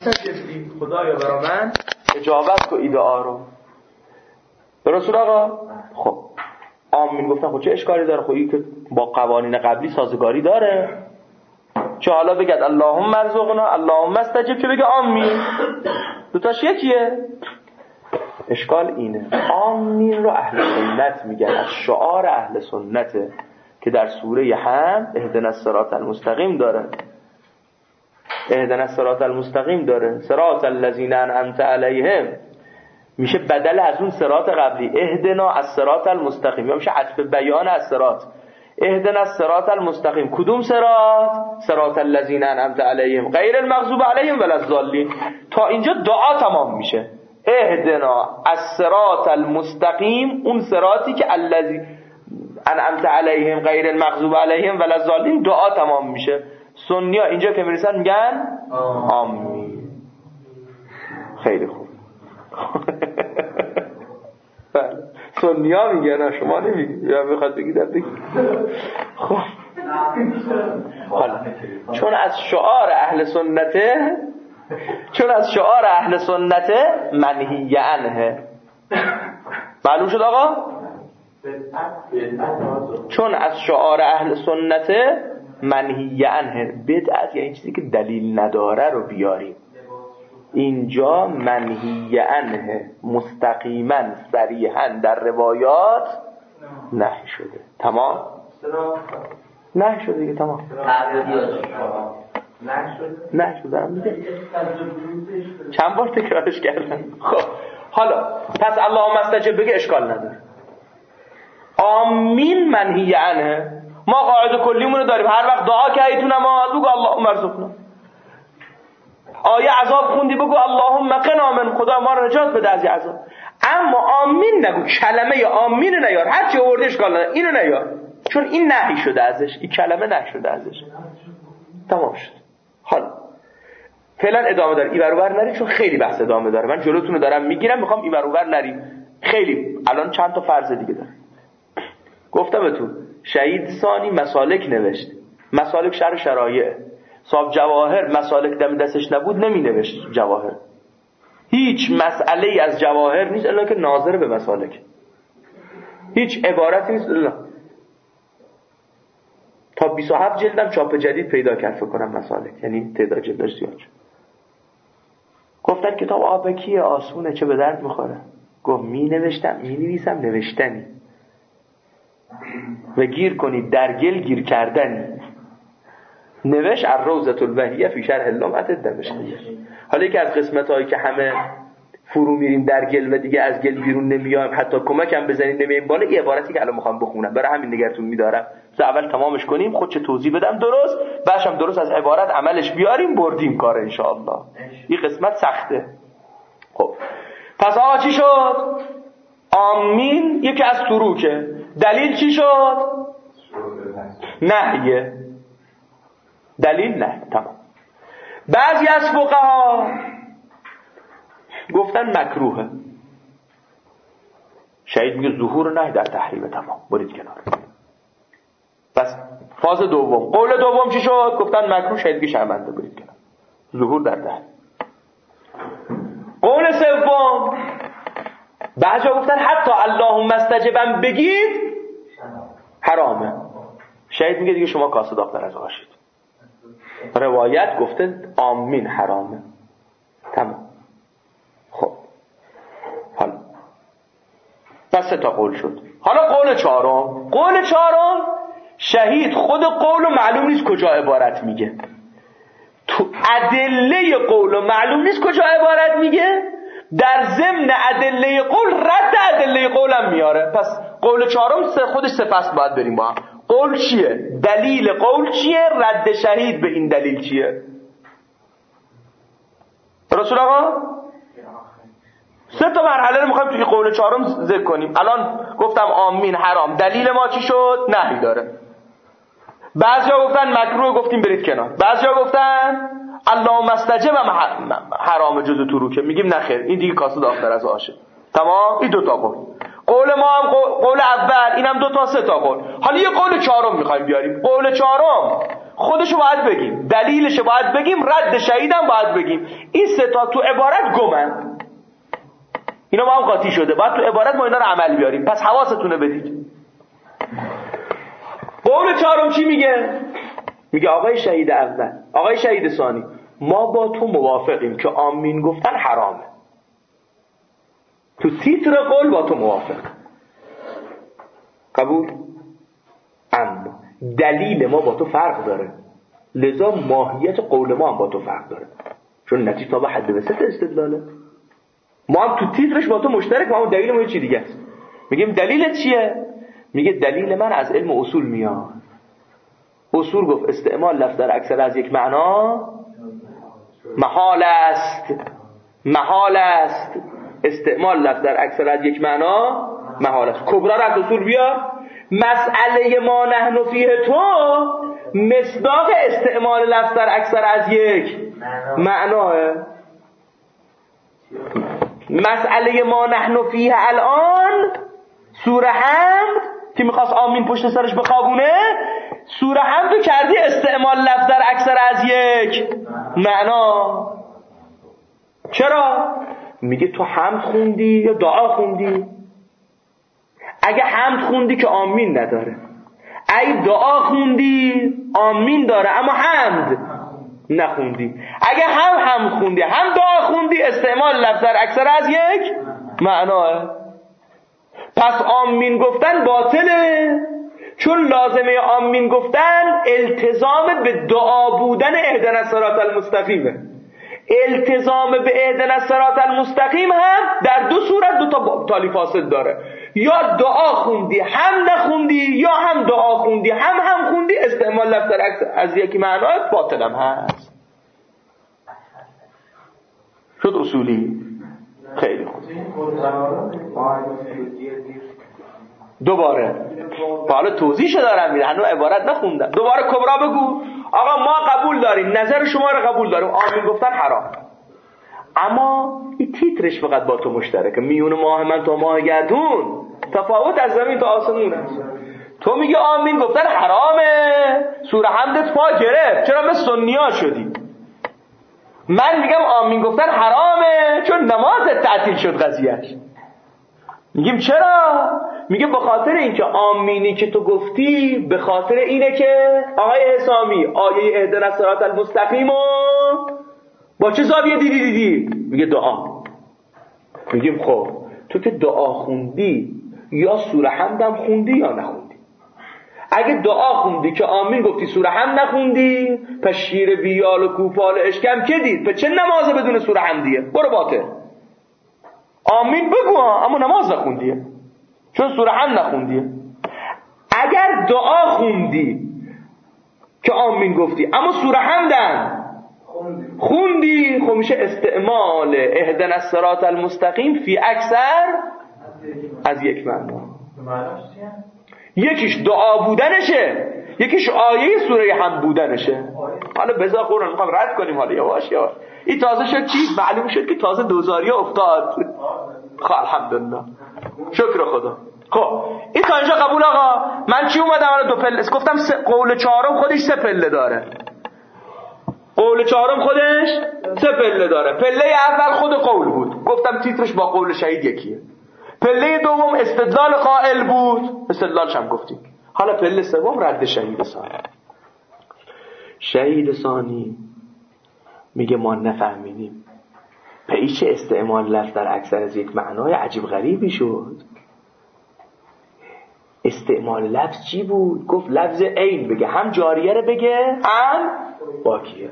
خدایا برا من اجابت کو ایده رو. درست آقا؟ خب آمین گفتن خب چه اشکالی داره؟ خب این که با قوانین قبلی سازگاری داره. چه حالا بگد اللهم ارزقنا اللهم استجب، چه بگه آمین؟ دوتاش یکیه. اشکال اینه آمین رو اهل سنت میگن، از شعار اهل سنته که در سوره حمد اهدنا الصراط المستقیم داره. اهدنا الصراط المستقیم داره، صراط الذین انعمت علیهم میشه بدل از اون صراط قبلی، اهدنا الصراط المستقیم، یا میشه عطف بیان از صراط. اهدنا الصراط المستقیم کدوم صراط؟ صراط الذین انعمت علیهم غیر المغضوب علیهم ولا الضالین. تا اینجا دعا تمام میشه. اهدنا الصراط المستقیم، اون صراطی که الذی انعمت علیهم غیر المغضوب علیهم ولا الضالین، دعا تمام میشه. سنیا اینجا که میرسن میگن آمین. خیلی خوب. بله سنیا میگن، شما نمیگید یا میخواد بگید بگید. خب حالا چون از شعار اهل سنته منهی عنه. معلوم شد آقا؟ چون از شعار اهل سنته منهی عنه، بدعت یعنی چیزی که دلیل نداره رو بیاریم. اینجا منهی عنه مستقیما صریحا در روایات نهی شده. تمام؟ نهی شده دیگه. تمام نهی شده دارم میگه، چند بار تکرارش کردم. خب حالا پس اللهم استجب بگه اشکال نداره. آمین منهی عنه. ما قاعده کلیمون رو داریم، هر وقت دعا کردی تو نماز بگو اللهم ارزقنا. آیه عذاب خوندی بگو اللهم قنا من، خدا ما رو نجات بده از عذاب. اما آمین نگو، کلمه آمین نیار، هر چی آورده اشکال نداره، اینو نیار، چون این نهی شده ازش، این کلمه نهی شده ازش. تمام شد. حالا فعلا ادامه داره، اینور اونور نرید چون خیلی بحث ادامه داره. من جلوتون رو دارم میگیرم، میخوام اینور اونور نریم. خیلی الان چند تا فرض دیگه داره. گفتم بهتون شهید ثانی مسالک نوشت، مسالک شرح شرایع. صاحب جواهر مسالک دم دستش نبود نمی نوشت جواهر. هیچ مسئله از جواهر نیست الا که ناظر به مسالک، هیچ عبارتی نیست الا. تا 27 جلدم چاپ جدید پیدا کرد فکر کنم مسالک، یعنی تعداد جلدش زیاد شد. گفتن کتاب آبکیه آسونه چه به درد میخوره. گفت می نویسم نوشتنی و گیر کنید در گل گیر کردنی. نوشت الروضة البهیه فی شرح اللمعة الدمشقیه. حالا یکی از قسمت‌هایی که همه فرو میریم در گل و دیگه از گل بیرون نمیایم، حتی کمک هم بزنیم نمیایم بالا، این عبارتی که الان میخوام بخونم برای همین نگرتون میدارم. اول تمامش کنیم، خودش توضیح بدم درست، بعدش هم درست از عبارت عملش بیاریم، بردیم کار ان شاء الله. این قسمت سخته. خب پس آقا چی شد؟ آمین یکی از تروکه. دلیل چی شد؟ نهیه. دلیل نه. تمام. بعضی از فقها گفتن مکروهه. شهید میگه ظهور نه در تحریم. تمام برید کنار. بس فاز دوم، قول دوم چی شد؟ گفتن مکروه. شهید میگه شرمنده، برید کنار. ظهور در تحریم. قول سوم بعضی گفتن حتی اللهم استجبم بگید حرامه. شهید میگه دیگه شما کاسه داغ‌تر از آشید. روایت گفته آمین حرامه. تمام. خب حالا بس تا قول شد. حالا قول چهارم. قول چهارم شهید خود قول و معلوم نیست کجا عبارت میگه. تو ادله قول و معلوم نیست کجا عبارت میگه، در ضمن ادله قول رد ادله قولم میاره. پس قول چهارم خودش سه فصل باید بریم با هم. قول چیه؟ دلیل قول چیه؟ رد شهید به این دلیل چیه؟ رسول آقا سه تا مرحله رو میخوایم توی قول چهارم ذکر کنیم. الان گفتم آمین حرام، دلیل ما چی شد؟ نهی داره. بعضیا گفتن مکروه، گفتیم برید کنار. بعضیا گفتن اللهم استجب حرام جز تروکه، میگیم نخیر این دیگه کاسه داغ‌تر از آشه. تمام. این دو تا قول. قول ما هم قول اول، اینم دو تا سه تا قول. حالا یه قول چهارم میخوایم بیاریم. قول چهارم خودشو باید بگیم، دلیلشو باید بگیم، رد شهیدم باید بگیم. این سه تا تو عبارت گمن، اینا با هم قاطی شده، باید تو عبارت ما اینا رو عمل بیاریم. پس حواستونه بدید. قول چهارم چی میگه؟ میگه آقای شهید اول، آقای شهید ثانی، ما با تو موافقیم که آمین گفتن حرامه. تو تیتر قول با تو موافق، قبول؟ اما دلیل ما با تو فرق داره، لذا ماهیت قول ما هم با تو فرق داره، چون نتیجه تا به حد وسط استدلاله. ما هم تو تیترش با تو مشترک، ما هم دلیل ما یه چی دیگه است. میگیم دلیلت چیه؟ میگه دلیل من از علم اصول میاد. اصول گفت استعمال لفظ در اکثر از یک معنا محال است، محال است. استعمال لفظ در اکثر از یک معنا محال است. کبرا را اصول بیار. مسئله ما نحن فیه تو مصداق استعمال لفظ در اکثر از یک معناه. مسئله ما نحن فیه الان سوره حمد که میخواست آمین پشت سرش بخوابونه، سوره حمد رو کردی استعمال لفظ در اکثر از یک معنا. چرا؟ میگه تو حمد خوندی یا دعا خوندی؟ اگه حمد خوندی که آمین نداره، اگه دعا خوندی آمین داره اما حمد نخوندی. اگه هم حمد خوندی هم دعا خوندی، استعمال لفظ در اکثر از یک معناه. پس آمین گفتن باطله، چون لازمه آمین گفتن التزام به دعا بودن اهدنا الصراط المستقیمه. التزام به اهدنا الصراط المستقیم هم در دو صورت دو تا تالی فاصل داره، یا دعا خوندی هم نخوندی، یا هم دعا خوندی هم خوندی، استعمال لفظ در از یکی معنای باطل هم هست. شد اصولی؟ خیلی خوب. دوباره حالا توضیحش دارم میده، هنوز عبارت نخوندم. دوباره کبرا بگو. آقا ما قبول داریم، نظر شما رو قبول داریم، آمین گفتن حرام، اما این تیترش فقط با تو مشترکه. میون ماه من تا ماه گردون تفاوت از زمین تا آسمون است. تو میگه آمین گفتن حرامه، سوره حمدت پا گرفت، چرا مثل سنی‌ها شدی؟ من میگم آمین گفتن حرامه چون نمازت تعطیل شد قضیهش. میگیم چرا؟ میگه به خاطر اینکه آمینی که تو گفتی به خاطر اینه که آقای حسامی آیه اهدنا الصراط المستقیم با چه زاویه دیدی؟ میگه دعا. میگیم خب تو که دعا خوندی یا سوره حمدم خوندی یا نخوندی؟ اگه دعا خوندی که آمین گفتی سوره حمد نخوندی، پس شیر بیال و کوپال اشکم که دید، پس چه نمازه بدون سوره حمدیه؟ برو باطل. آمین بگو اما نماز نخوندیه چون سوره حمد نخوندیه. اگر دعا خوندی که آمین گفتی اما سوره حمدم خوندی، خب میشه استعمال اهدنا الصراط المستقیم فی اکثر از یک معنا. یکیش دعا بودنشه، یکیش آیه سوره حمد بودنشه. حالا بذار قرآن میخوام رد کنیم، حالا یواش یواش. این تازه شد چی؟ معلوم شد که تازه دوزاری افتاد. خب الحمدلله، شکر خدا. خب این تا اینجا قبول آقا؟ من چی اومدم الان دو پله گفتم، قول چهارم خودش سه پله داره. قول چهارم خودش سه پله داره. پله اول خود قول بود، گفتم تیترش با قول شهید یکیه. پله دوم استدلال قائل بود، استدلالش هم گفتیم. حالا پله سوم رد شهید ثانی. شهید ثانی میگه ما نفهمیدیم پیش استعمال لفظ در اکثر از یک معنای عجیب غریبی شد. استعمال لفظ چی بود؟ گفت لفظ عین بگه، هم جاریه رو بگه هم باقیه.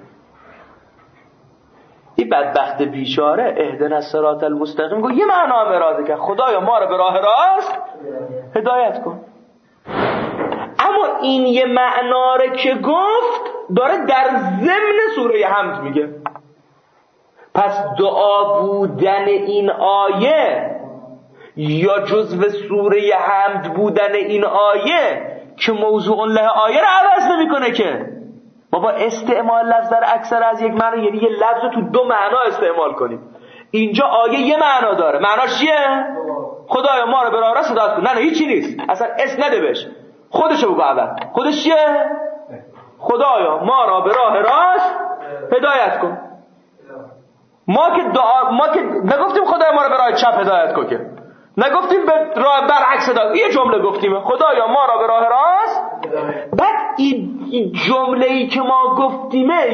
این بدبخت بیچاره اهدنا الصراط المستقیم گفت یه معنا هم اراده کرد، خدایا ما رو به راه راست هدایت کن. اما این یه معنا رو که گفت داره در ضمن سوره حمد میگه. پس دعا بودن این آیه یا جزو سوره حمد بودن این آیه که موضوع له آیه رو عوض نمیکنه که. بابا استعمال لفظ در اکثر از یک معنی یعنی یه لفظ رو تو دو معنا استعمال کنیم. اینجا آیه یه معنا داره، معناش چیه؟ خدایا ما رو به راه راست هدایت کن. نه هیچی نیست، اصلا اس نده بهش، خودشو بگو اول. خودش چیه؟ خدایا ما را به راه راست هدایت کن. ما که نگفتیم خدایا ما را به راه چپ هدایت کن، که نگفتیم به راه برعکس هدایت. یه جمله گفتیم خدایا ما را به راه راست. بعد این جمله‌ای که ما گفتیمه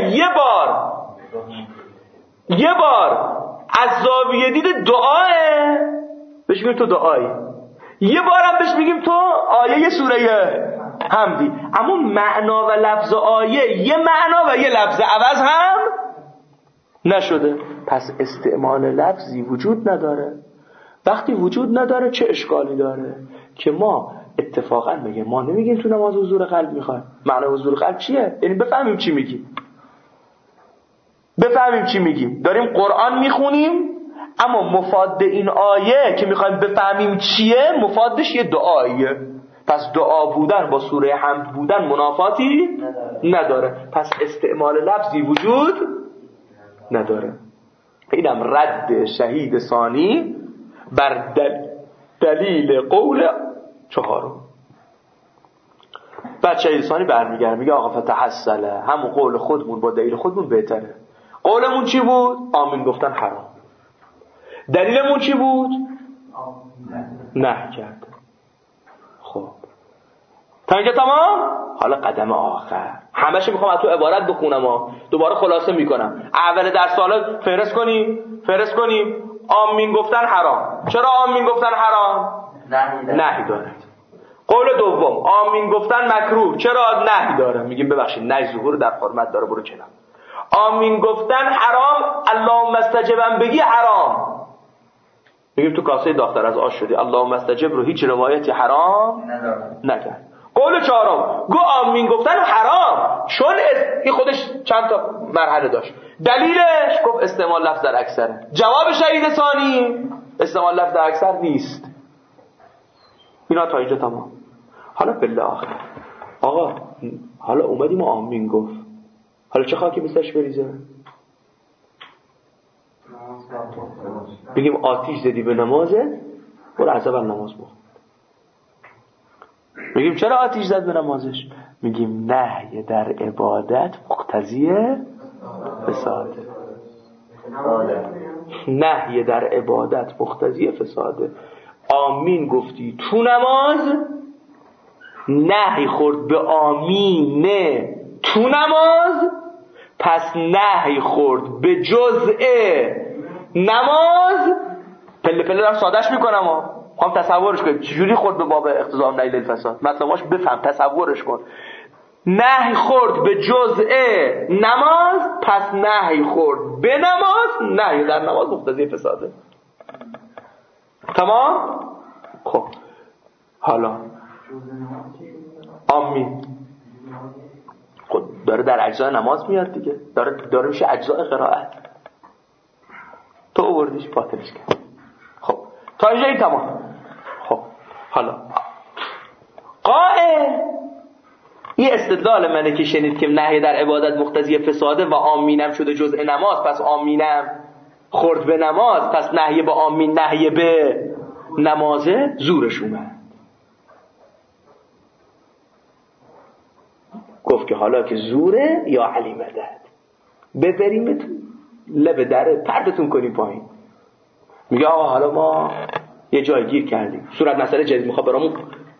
یه بار از زاویه دید دعاه بهش میگیم تو دعایی، یه بارم بهش میگیم تو آیه سوره حمدی. اما معنا و لفظ آیه یه معنا و یه لفظ عوض هم نشده. پس استعمال لفظی وجود نداره. وقتی وجود نداره چه اشکالی داره که ما اتفاقا بگیم ما نمیگیم تو نماز حضور قلب میخوایم. معنی حضور قلب چیه؟ یعنی بفهمیم چی میگیم، بفهمیم چی میگیم. داریم قرآن میخونیم اما مفاد این آیه که میخوایم بفهمیم چیه مفادش یه دعاییه. پس دعا بودن با سوره حمد بودن منافاتی نداره. پس استعمال لفظی وجود نداره. اینم رد شهید ثانی بر دلیل قول چهارم. بعد شهید ثانی برمیگرد میگه آقا فتحصله، همون قول خودمون با دلیل خودمون بهتره. قولمون چی بود؟ آمین گفتن حرام. دلیلمون چی بود؟ نه کرد. خب تا اینجا تمام. حالا قدم آخر همه‌شو میخوام از تو عبارت بخونم دوباره خلاصه میکنم. اول درس حالا فرض کنیم آمین گفتن حرام. چرا آمین گفتن حرام؟ نهی داره. قول دوم آمین گفتن مکروه. چرا نهی داره؟ میگیم ببخشید نهی ظهور در حرمت داره، برو کنار. آمین گفتن حرام، اللهم استجبم بگی حرام. میگیم تو کاسه داختر از آش شدی، اللهم استجب رو هیچ روایتی حرام نکرد. قول چهارم گو آمین گفتن حرام، چون این خودش چند تا مرحله داشت. دلیلش گفت استعمال لفظ در اکثره. جواب شهید ثانی استعمال لفظ در اکثر نیست. اینا تا اینجا تمام. حالا بالله آخر آقا حالا اومدیم آمین گفت، حالا چه خاکی بسش بریزه؟ بگیم آتیش زدی به نمازت برو از اول نماز بخون. میگیم چرا آتیش زد به نمازش؟ میگیم نهی در عبادت مقتضی فساده. نهی در عبادت مقتضی فساده. آمین گفتی تو نماز، نهی خورد به آمینه تو نماز، پس نهی خورد به جزء نماز. پله پله دارم سادش میکنم هم تصورش کنید چجوری خورد به باب اقتضاء نهی للفساد. مطلبش بفهم، تصورش کن. نهی خورد به جزء نماز، پس نهی خورد به نماز. نهی در نماز مقتضی فساده. تمام؟ خب حالا آمین خب داره در اجزای نماز میاد دیگه، داره میشه اجزای قرائت. تو آوردیش باطلش کرد. خب تا اینجا این تمام. خب حالا قائل این استدلال منه که شنید که نهی در عبادت مقتضی فساده و آمینم شده جزء نماز، پس آمینم خورد به نماز، پس نهی به آمین نهی به نمازه زورش اومد. گفت که حالا که زوره یا علی مدد ببریمتون لب دره پردتون کنیم پایین. میگه آقا حالا ما یه جای گیر کردیم، صورت مسئله جدید میخواد برامون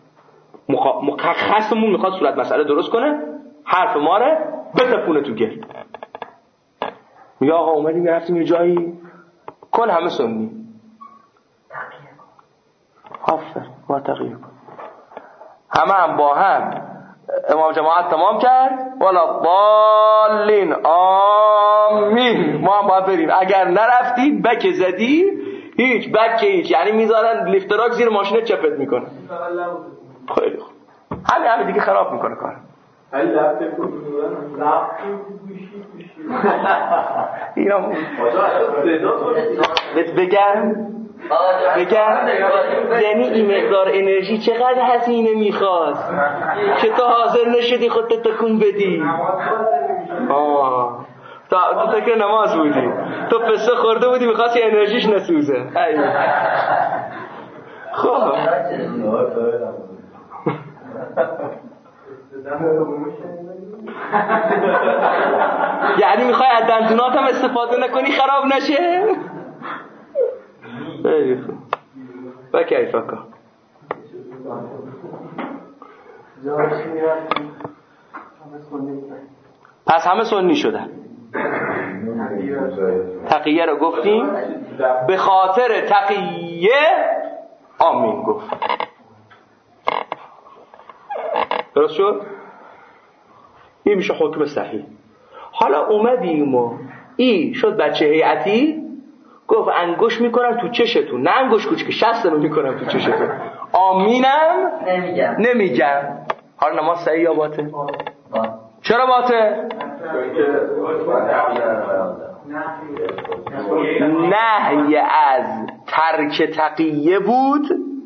خصمون میخواد صورت مسئله درست کنه، حرف ما رو بتپونه تو گل. میگه آقا اومدیم رفتیم یه جایی کل همه سنی آفر ما تغییر کن، همه هم با هم امام جماعت تمام کرد ولا ضالین آمین، ما هم باید بریم. اگر نرفتی بک زدی هیچ بک هیچ، یعنی میذارن لیفتراک زیر ماشین چپت میکنه. خیلی خوب همین دیگه خراب میکنه کار. اینا بگم یعنی این مقدار انرژی چقدر هزینه میخواست که تو حاضر نشدی خودت تکون بدی. تو تکر نماز بودی، تو پسه خورده بودی میخواستی انرژیش نسوزه. خب یعنی میخوای از دندونات هم استفاده نکنی خراب نشه؟ و کیفکا پس همه سنی شدن. تقیه رو گفتیم، به خاطر تقیه آمین گفت. درست شد؟ این میشه حکم صحیح. حالا اومدیم و این شد بچه هیئتی گفت انگوش میکنم تو چشتون، نه انگوش کوچیک، شستمو میکنم تو چشتون، آمینم نمیگم. حالا نماز صحیح یا باطل؟ چرا باطل؟ نهی از ترک تقیه بود.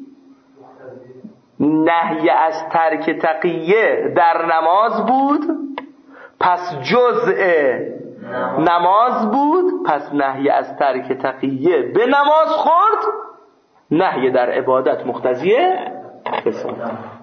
نهی از ترک تقیه در نماز بود، پس جزء نماز بود، پس نهی از ترک تقیه به نماز خورد، نهی در عبادت مقتضیه فساد.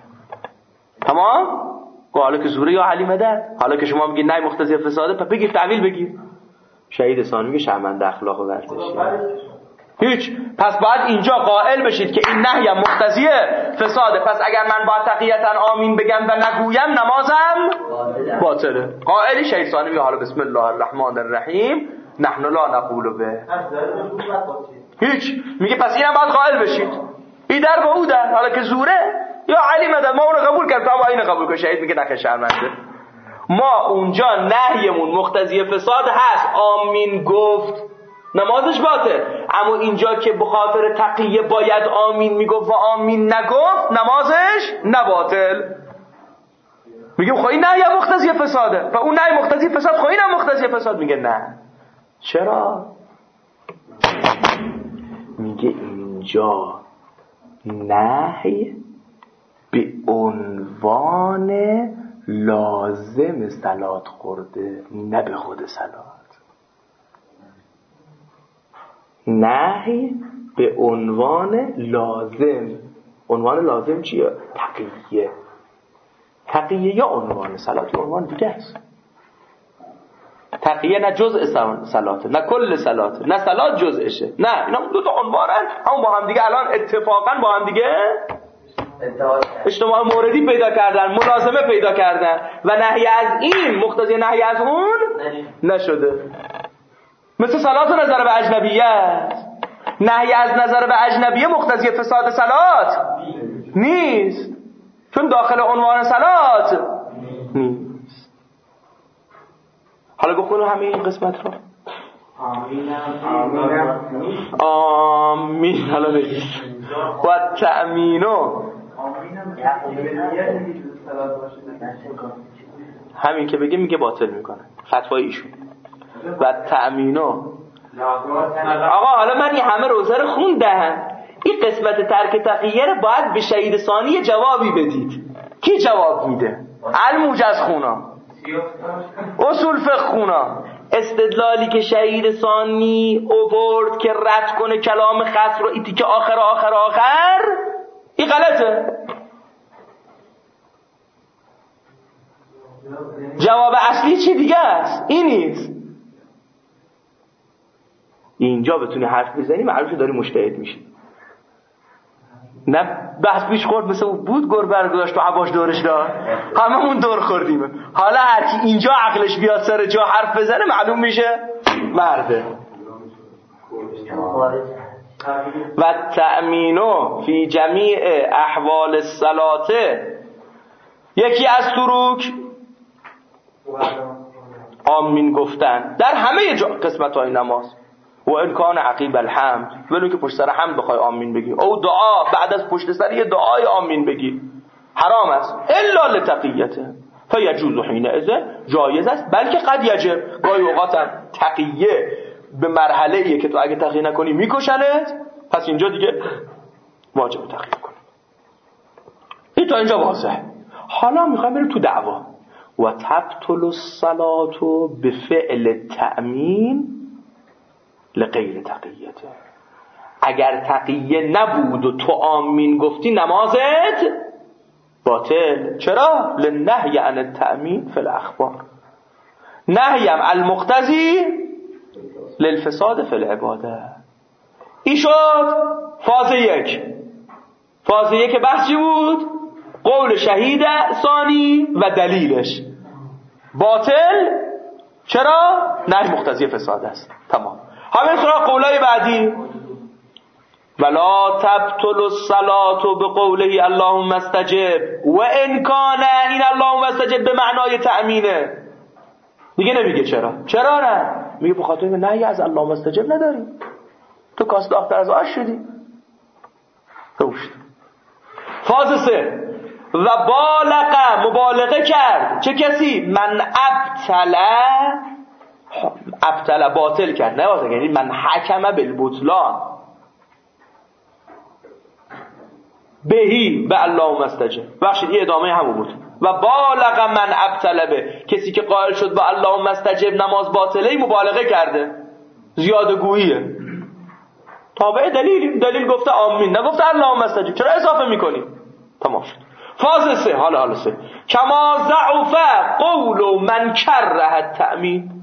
تمام؟ حالا که زوره یا علی مدد، حالا که شما میگید نهی مقتضی فساده، پس بگید تعویل بگید. شهید ثانی میگه شرمنده اخلاق و ورزشی. هیچ. پس باید اینجا قائل بشید که این نهی مقتضی فساده، پس اگر من با تقیتا آمین بگم و نگویم نمازم باطله. قائلی شهید ثانی میگه حالا بسم الله الرحمن الرحیم نحن لا نقول به. هیچ. میگه پس اینم باید قائل بشید. این در با او در، حالا که زوره یا علی مدد ما اونو قبول کردیم، اما اینو قبول کن. شهید میگه نخه شرمنده. ما اونجا نهیمون مقتضی فساد هست، آمین گفت نمازش باطل، اما اینجا که به خاطر تقیه باید آمین میگفت و آمین نگفت نمازش نباطل. میگیم خب این نهی مقتضی فساده و اون نهی مقتضی فساد، خب اینم مقتضی فساد. میگه نه. چرا؟ میگه اینجا نهی به عنوان لازم صلات خورده، نه به خود صلات. نهی به عنوان لازم. عنوان لازم چیه؟ تقیه. تقیه یا عنوان صلات یا عنوان دیگه است. تقیه نه جزء صلاته، نه کل صلاته، نه صلات جزءشه، نه، اینا دو تا عنوانن، اما با هم دیگه الان اتفاقا با هم دیگه اجتماع موردی پیدا کردن، ملازمه پیدا کردن و نهی از این مقتضی نهی از اون نشده. مثل صلات و نظر به اجنبیت، نهی از نظر به اجنبیه مقتضی فساد صلات نیست، چون داخل عنوان صلات نیست. حالا بخونو همه این قسمت رو. آمین. حالا بگید و تأمینو، همین که بگه میگه باطل میکنه، فتوای ایشون. و تأمینو. آقا حالا من این همه روزه رو خوندم، این قسمت ترک تقیه رو باید به شهید ثانی جوابی بدید. کی جواب میده؟ الموجز خونا، اصول فقه خونا. استدلالی که شهید ثانی اوورد که رد کنه کلام خصم رو، ایتی که آخر این غلطه. جواب اصلی چی دیگه است؟ این نیست. اینجا بتونی حرف بزنی معلومه داری مجتهد میشی. نه بحث پیش خورد مثل بود گربه رو گذاشت و عباش دورش داد، هممون دور خوردیم. حالا هر کی اینجا عقلش بیاد سر جا حرف بزنه معلوم میشه مرده. و تأمینو فی جمیع احوال الصلاة، یکی از سلوک آمین گفتن در همه قسمت‌های نماز. و امکان عقیب الحمد، ولو که پشت سر حمد بخوای آمین بگی، او دعا بعد از پشت سر یه دعای آمین بگی حرام است، الا لتقیته فیجوز حینئذ، جایز است، بلکه قد یجب، گاهی اوقات هم تقیه به مرحله ایه که تو اگه تقیه نکنی میکشنت، پس اینجا دیگه واجب تقیه کنی. این تا اینجا واضحه. حالا میخوایم بریم تو دعوا. و تبطل الصلاة بفعل تأمین لغیر تقیته، اگر تقیه نبود و تو آمین گفتی نمازت باطل. چرا؟ لنهی عن التأمین فی الاخبار، نهیم المقتضی للفساد فی العباده. این شد فاز یک. فاز یک بحث چی بود؟ قول شهید ثانی و دلیلش باطل. چرا؟ نهی مقتضی فساد است. تمام. همین سراغ قولای بعدی. ولا تبطل الصلاة بقوله اللهم استجب و ان کان، این اللهم استجب به معنای تأمینه. دیگه نمیگه چرا نه؟ میگه به خاطر نهی از اللهم استجب نداریم، تو کاس داختر از آش شدی. روشت. فاز 3 و مبالغه کرد. چه کسی؟ من ابطل باطل کرد، نه باطل، یعنی من حکم بالبطلان بهی به اللهم استجب. بخشید این ادامه همون بود. و بالغ من ابطل به، کسی که قائل شد با اللهم استجب نماز باطله، مبالغه کرده، زیاده گوییه. تابع دلیل گفته آمین، نگفته اللهم استجب، چرا اضافه میکنی؟ تمام شد. فاز 3 حالا 3 کما ضعف قول من کره التأمین،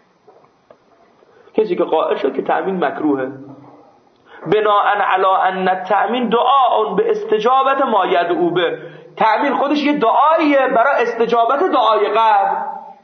کسی که قائل شد که تأمین مکروهه، بناء علی ان التأمین دعاء به استجابت ما یدعو به، تأمین خودش یه دعاییه برای استجابت دعای قبل.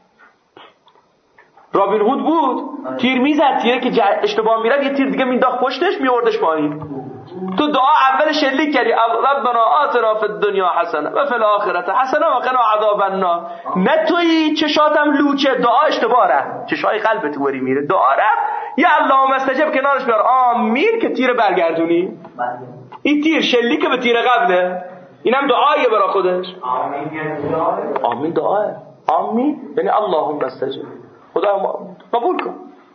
رابین هود بود، تیر میزد، تیره که اشتباه میرد یه تیر دیگه مینداخت پشتش میوردش پایین. تو دعا اول شلیک کردی ربنا آتنا فی الدنیا حسنه و فی الاخره حسنه و قنا عذاب النار، نه تویی چشاتم لوچه، دعا اشتباهه، چشای قلبت وری میره، دعا رفت یا اللهم استجب کنارش بیار آمین که تیر برگردونی. این تیر شلیک به تیر قبله، اینم دعاییه برای خودش. آمین دعاه، آمین یعنی اللهم استجب، خدا قبول کن.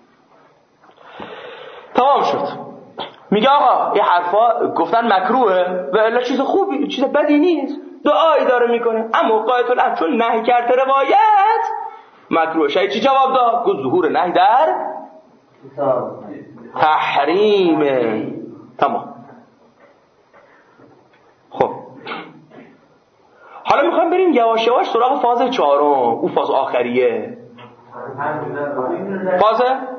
تمام شد. میگه آقا این حرفا گفتن مکروهه و الا چیز خوبی، چیز بدی نیست، دعایی داره میکنه، اما قایت الامر چون نهی کرده روایت مکروه. شاید چی جواب داد؟ گفت ظهور نهی در تحریمه. تمام. خب حالا میخوام بریم یواش یواش سراغ فاز 4، اون فاز آخریه. فاز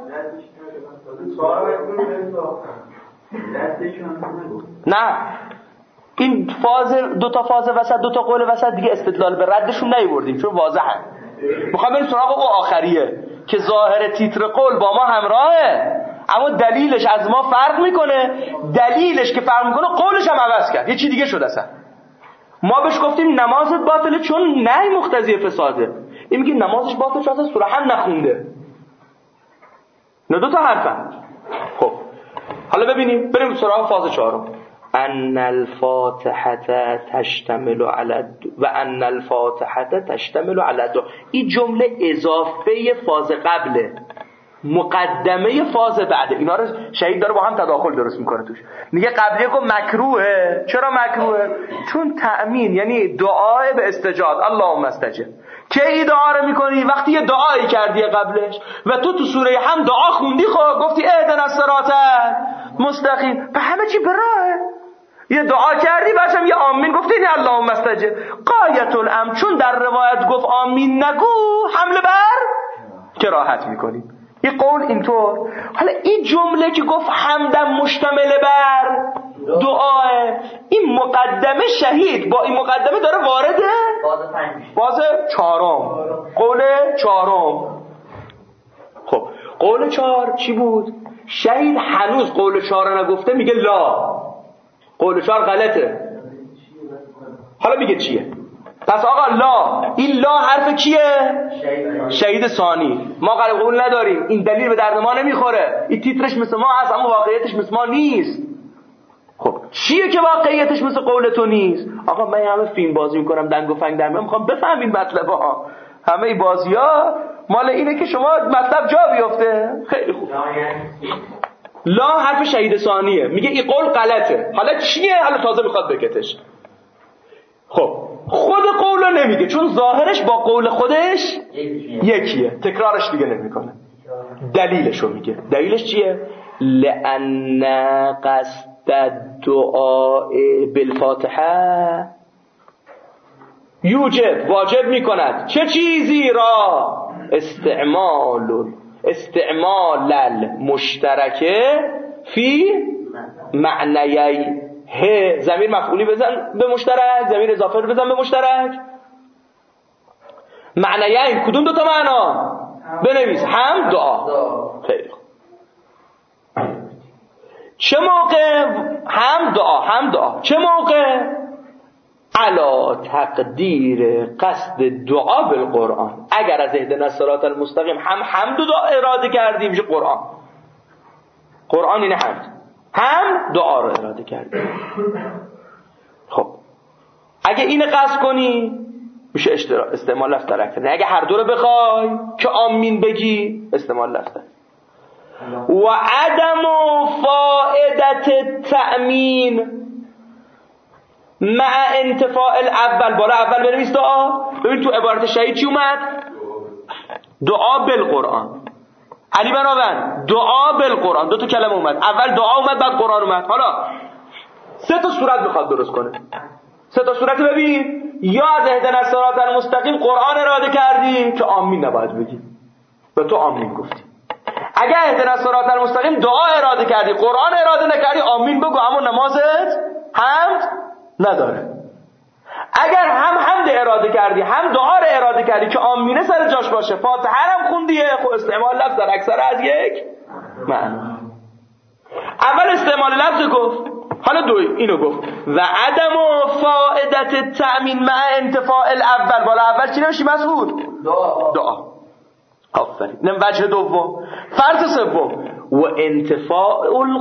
نه، این فاز دو تا فاز وسط، دو تا قول وسط دیگه استدلال به ردشون نیوردیم چون واضحه. میخوام بریم سراغ اون آخریه که ظاهر تیتر قول با ما همراهه اما دلیلش از ما فرق میکنه. دلیلش که فرق میکنه قولش هم عوض کرد، یه چی دیگه شد اصلا. ما بهش گفتیم نمازت باطله چون نهی مقتضی فساده، این میگه نمازش باطله چون اصلا سوره هم نخونده. نه دو تا حرفن. خب حالا ببینیم، بریم سراغ فاز 4. ان الفاتحه تشتمل علی و ان الفاتحه تشتمل علی دعا. این جمله اضافه فاز قبله، مقدمه فاز بعده. اینا رو شهید داره با هم تداخل درست میکنه توش. میگه قبلیه که مکروهه. چرا مکروهه؟ چون تأمین یعنی دعای به استجاب، اللهم استجب. که ای دعا رو میکنی وقتی یه دعایی کردی قبلش و تو سوره هم دعا خوندی، خب گفتی اهدنا الصراط مستقیم، به همه چی براه. یه دعا کردی بعدم یه آمین گفتی نه اللهم استجب. قایت الامر چون در روایت گفت آمین نگو، حمله بر کراهت میکنی. این قول اینطور. حالا این جمله که گفت حمدم مشتمل بر دعاه، این مقدمه شهید با این مقدمه داره وارده فاز 4، قول 4. خب قول 4 چی بود؟ شهید هنوز قول 4 نگفته، میگه لا، قول 4 غلطه. حالا میگه چیه؟ پس آقا لا، این لا حرف کیه؟ شهید ثانی. ما قبول نداریم، این دلیل به درد ما نمیخوره، این تیترش مثل ما هست اما واقعیتش مثل ما نیست. خب چیه که واقعیتش مثل قول تو نیست؟ آقا من همه فیلم بازی میکنم، دنگ و فنگ درمیام، میخوام بفهمین مطلب ها. همه این بازی ها مال اینه که شما مطلب جا بیفته. خیلی خوب. لا حرف شهید ثانیه، میگه این قول غلطه. حالا چیه؟ حالا تازه میخواد بکتش. خب خود قول رو نمیگه چون ظاهرش با قول خودش یکیه، تکرارش دیگه نمیکنه. دلیلش رو میگه. دلیلش چیه؟ لأن قصد الدعاء بالفاتحه یوجب واجب میکند چه چیزی را؟ استعمال المشترکه فی معنیی. ضمیر مفعولی بزن به مشترک، ضمیر اضافه رو بزن به مشترک. معنیی کدوم دوتا معنا؟ بنویس هم دعا. خیلی خوب. چه موقع هم دعا؟ چه موقع؟ علا تقدیر قصد دعا بالقرآن. اگر از اهدنا الصراط المستقیم هم حمد دعا اراده کردیم میشه قرآن اینه هم دعا رو اراده کردیم. خب اگه اینه قصد کنی میشه استعمال لفظ در اکثر. اگه هر دو رو بخوای که آمین بگی استعمال لفظ. و عدم فائدت تأمین مع انتفاع الاول. بالا اول بنویس دعا. ببین تو عبارت شهید چی اومد؟ دعا بالقرآن. علی بنابن دعا بالقرآن. دو تا کلمه اومد، اول دعا اومد بعد قرآن اومد. حالا سه تا صورت میخواد درست کنه. سه تا صورت ببین. یا از اهدنا الصراط المستقیم قرآن اراده کردی که آمین نباید بگی، به تو آمین گفتی. اگر اهدنا الصراط المستقیم دعا اراده کردی قرآن اراده نکردی آمین بگو، اما نمازت حمد نداره. اگر هم حمد اراده کردی هم دعا رو اراده کردی که آمینه سر جاش باشه، فاتحه هم خوندیه، خب استعمال لفظ در اکثر از یک معنا. اول استعمال لفظ گفت، حالا اینو گفت و عدم فائدت تأمین مع انتفاع الاول. بالا اول چی نمیشی مسعود؟ دعا. آفرین. نم وجه دوم. فرض سوم و انتفاع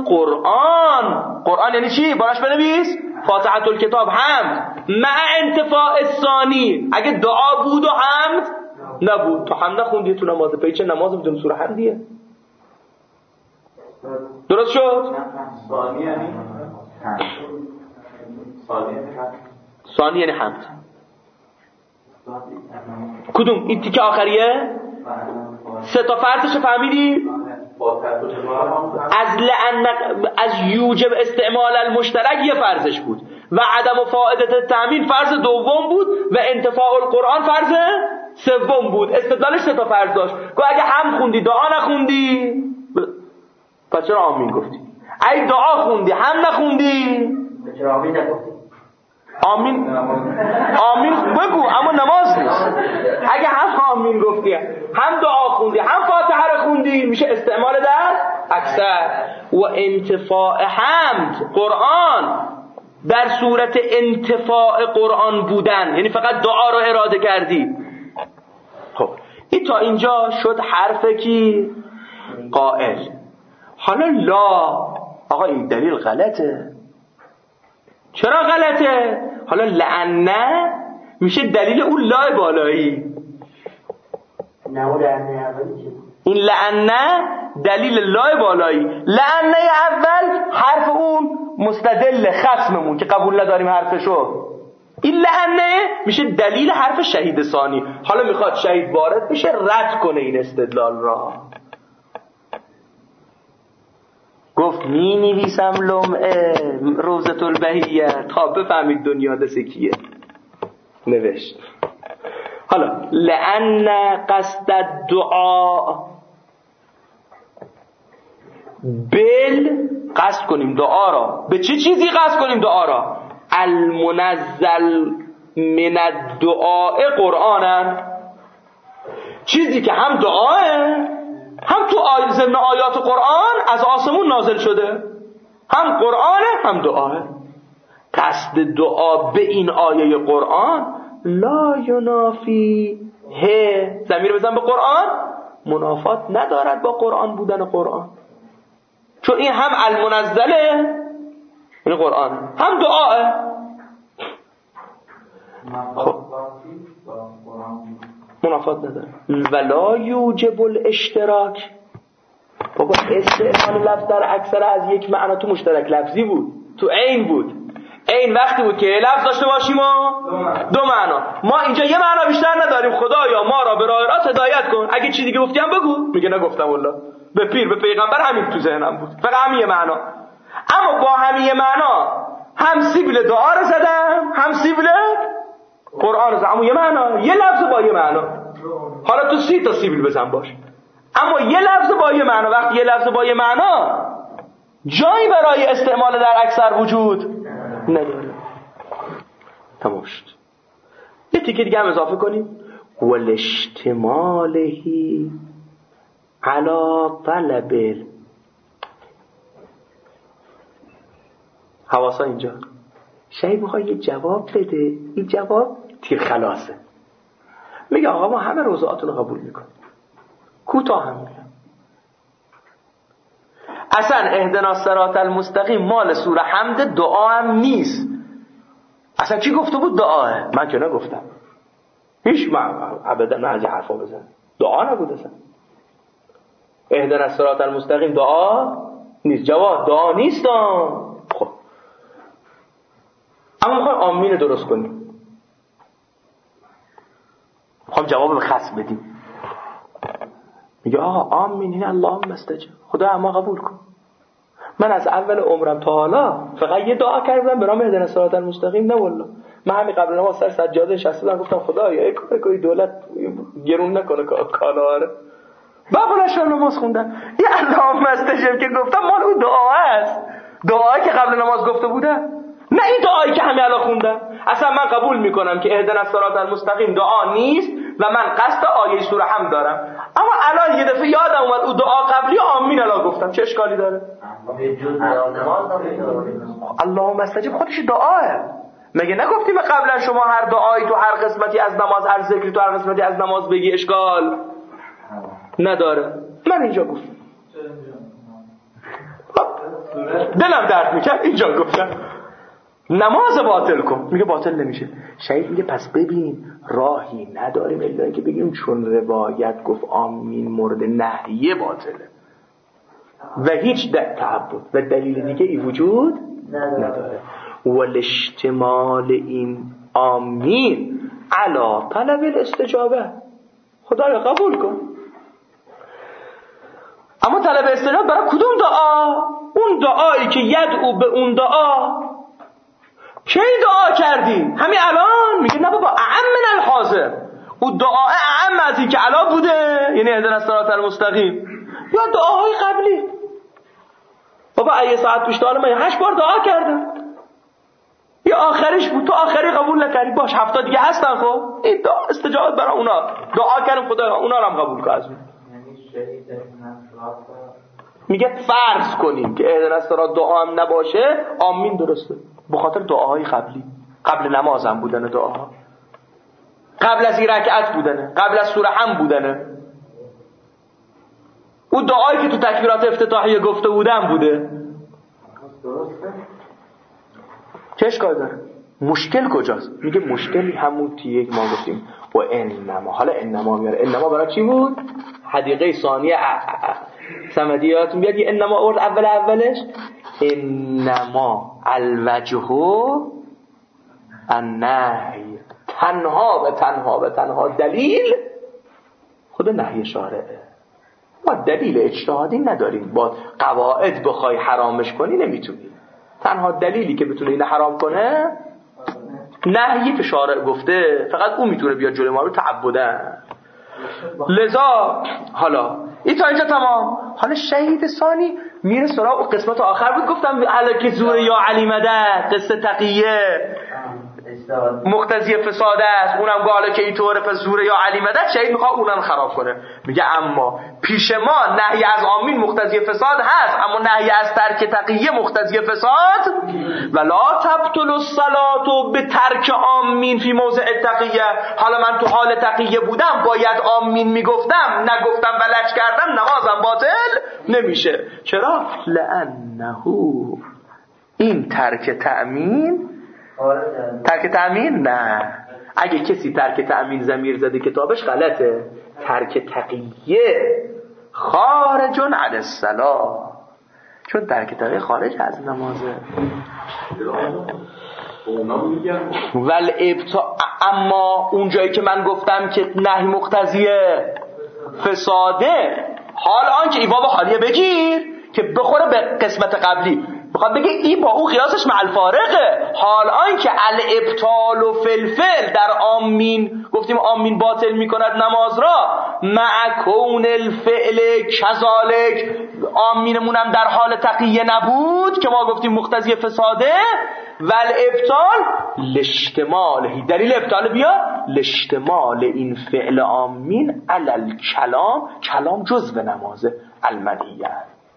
قرآن یعنی چی؟ بالاش بنویس فاتحه الکتاب حمد مع انتفاع الثانی. اگه دعا بود و حمد نبود، تو حمد نخوندی تو نماز، پیچه نماز بدون سوره حمدیه. درست شد؟ ثانی یعنی حمد. کدوم؟ این تیکه آخریه؟ سه تا فرضش فهمیدی؟ از یوجب استعمال المشترک یه فرضش بود و عدم فائدت تأمین فرض دوم بود و انتفاع القرآن فرض سوم بود. استدلالش سه تا فرض داشت. گفت اگه هم خوندی دعا نخوندی پس چرا آمین گفتی؟ اگه دعا خوندی هم نخوندی چرا آمین نگفتی؟ آمین بگو اما نماز نیست. اگه هم آمین گفتی هم دعا خوندی هم فاتحه رو خوندی میشه استعمال در اکثر. و انتفاع حمد قرآن در صورت انتفاع قرآن بودن، یعنی فقط دعا رو اراده کردی. خب این تا اینجا شد حرف کی؟ قائل. حالا لا. آقا این دلیل غلطه. چرا غلطه؟ حالا لعنه میشه دلیل اون لا بالایی. این لعنه دلیل لا بالایی. لعنه اول حرف اون مستدل خصممون که قبول نداریم حرفشو. این لعنه میشه دلیل حرف شهید ثانی. حالا میخواد شهید وارد بشه رد کنه این استدلال را. گفت می نویسم لمعه روزة البهیه تا بفهمید دنیا دست کیه. نوشت. حالا لأن قصد الدعا قصد کنیم دعا را. به چه چیزی قصد کنیم دعا را؟ المنزل من الدعاء قرآنن. چیزی که هم دعاه هم تو ضمن آیات قرآن از آسمون نازل شده، هم قرآنه هم دعاه. قصد دعا به این آیه قرآن لا ینافی ضمیر بزن به قرآن، منافات ندارد با قرآن بودن قرآن، چون این هم المنزله این قرآن هم دعاه. خب منافات نداره. ولا یوجب الاشتراک. بابا استعمال لفظ در اکثر از یک معنا تو مشترک لفظی بود، تو عین بود. عین وقتی بود که لفظ داشته باشیم و دو معنا. ما اینجا یه معنا بیشتر نداریم. خدایا ما را به راه راست هدایت کن. اگه چیزی که گفتی هم بگو. میگه نگفتم والله. به پیر به پیغمبر همین تو ذهنم بود، فقط همین یه معنا. اما با همین یه معنا هم سیبل دعا رو زدم هم سیبل قرآن اما یه معنا، یه لفظ با یه معنا. حالا تو 30 تا سیبیل بزن باش، اما یه لفظ با یه معنا. وقتی یه لفظ با یه معنا جایی برای استعمال در اکثر وجود نداره. تمام شد. یه تیکه دیگه هم اضافه کنیم، والاشتمالهی علی طلب. حواسا اینجا شاید میخوای یه جواب بده، این جواب تیر خلاصه. میگه آقا ما همه روضاعاتون رو قبول میکنیم، کوتاه هم میگم اصلا اهدنا الصراط المستقیم مال سوره حمد، دعا هم نیست. اصلا کی گفته بود دعاه؟ من که نگفتم، هیچ ابدا نه از حرفا بزن، دعا نبود اصلا. اهدنا الصراط المستقیم دعا نیست، جواب دعا نیست. خب اما میخوایم آمین درست کنیم، میخوایم جواب به خصم بدیم. میگه آقا آمین این اللهم استجب، خدا اما قبول کن. من از اول عمرم تا حالا فقط یه دعا کردم به نام اهدنا الصراط المستقیم، نه والله. من همین قبل نماز سر سجاده نشستم گفتم خدایا ای کاری دولت گرون نکنه کالا رو. بعدش نماز خوندم یه اللهم استجب که گفتم مال اون دعا است، دعایی که قبل نماز گفته بودم، نه این دعایی که همین الان خوندم. اصلا من قبول میکنم که اهدنا الصراط المستقیم دعا نیست و من قصد آیه سوره حمد دارم، اما الان یه دفعه یادم اومد اون دعا قبلی آمین الان گفتم، چه اشکالی داره؟ اللهم استجب خودش دعاه. مگه نگفتیم قبلا شما هر دعایی تو هر قسمتی از نماز، هر ذکری تو هر قسمتی از نماز بگی اشکال نداره؟ من اینجا گفتم، دلم درد میکرد اینجا گفتم نماز باطل کن. میگه باطل نمیشه. شهید میگه پس ببین راهی نداریم الا اینکه بگیم چون روایت گفت آمین مورد نهیه باطله و هیچ تعبد و دلیل دیگه ای وجود نداره. والاشتمال این آمین علی طلب الاستجابه، خدایا قبول کن. اما طلب استجابه برای کدوم دعا؟ اون دعایی که یدعو به اون دعا کی دعا کردی؟ همین الان؟ میگه نه بابا اعم من الحاضر. اون دعا اعم از این که الان بوده، یعنی اهدنا الصراط المستقیم، یا دعاهای قبلی. بابا یه ساعت پیش دعا من 8 بار دعا کردم، یا آخرش بود تو آخری قبول نکردی، باش 70 دیگه هستن. خب این دعا استجابت برای اونا، دعا کردم خدا اونا رو هم قبول کنه. از میگه فرض کنیم که اهدنا الصراط دعا هم نباشه آمین درسته، به خاطر دعاهای قبلی، قبل نماز هم بودن دعاها، قبل از این رکعت بودنه، قبل از سوره هم بودنه، اون دعایی که تو تکبیرات افتتاحیه گفته بودن بوده. چه اشکال داره؟ مشکل کجاست؟ میگه مشکلی همون تیه که ما گفتیم و انما. حالا انما میاره، انما برای چی بود؟ حدیقه ثانیه سمدیاتون بیاد یه انما اورد اولش انما الوجه النهی، تنها دلیل خود نهی شارعه. ما دلیل اجتهادی نداریم، با قواعد بخوای حرامش کنی نمیتونی. تنها دلیلی که بتونه اینو حرام کنه نهیی که شارع گفته، فقط اون میتونه بیاد جلوی ما رو تعبدن. لذا حالا این تا اینجا تمام. حالا شهید ثانی میره سراغ قسمت آخر بود، گفتم الکی زور یا علی مدد، قصه تقیه مقتضی فساد است، اونم گاله که اینطوره پس زور یا علی مدد. شهید میخواد اونم خراب کنه. میگه اما پیش ما نهی از آمین مقتضی فساد هست، اما نهی از ترک تقیه مقتضی فساد ولا تبطل الصلاة به ترک آمین فی موضع تقیه. حالا من تو حال تقیه بودم باید آمین میگفتم، نگفتم و لج کردم، نمازم باطل نمیشه. چرا؟ لانه این ترک تأمین نه. اگه کسی ترک تأمین ضمیر زده کتابش غلطه. ترک تقیه خارجون علی الصلاة، چون ترک تقیه خارج از نمازه. اما اون جایی که من گفتم که نهی مقتضی فساده، حال آن که ایواب حالیه بگیر که بخوره به قسمت قبلی. میخواد بگه این با اون قیاسش مع الفارقه. حال آنکه الابطال و فلفل در آمین گفتیم آمین باطل میکند نماز را، مع کون الفعل کذالک، آمینمونم در حال تقیه نبود که ما گفتیم مقتضی فساده، و الابطال لاشتماله، دلیل ابطال بیا لاشتمال این فعل آمین علی کلام، کلام جزء نمازه المنیه،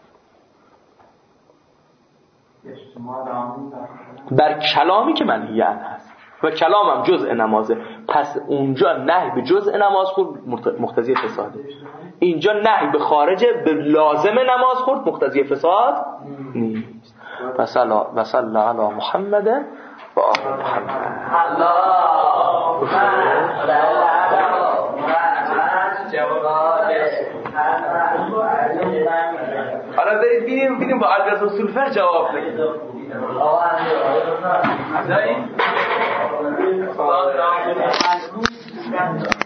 بر کلامی که منهیه هست و کلام هم جزء نمازه. پس اونجا نهی به جزء نماز خورد مقتضی فساده، اینجا نهی به خارج به لازم نماز خورد مقتضی فساد نیست. و صلی علی محمد و آل محمد. حالا برید ببینیم با البته اصول فقه جواب بدید.